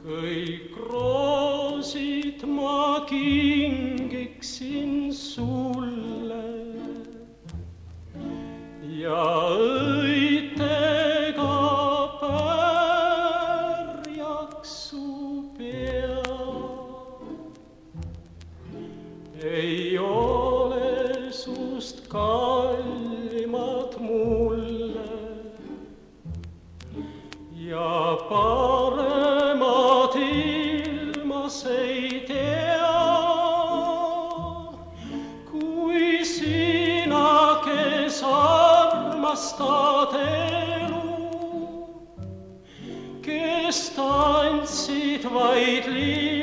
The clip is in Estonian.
Kõik roosid ma kingiksin sulle ja õitega pärjaks su pea. Ei ole sust kallimat mulle ja paremat ilmas ei tea, kui sina, kes armastad elu, kes tantsid vaid liiga.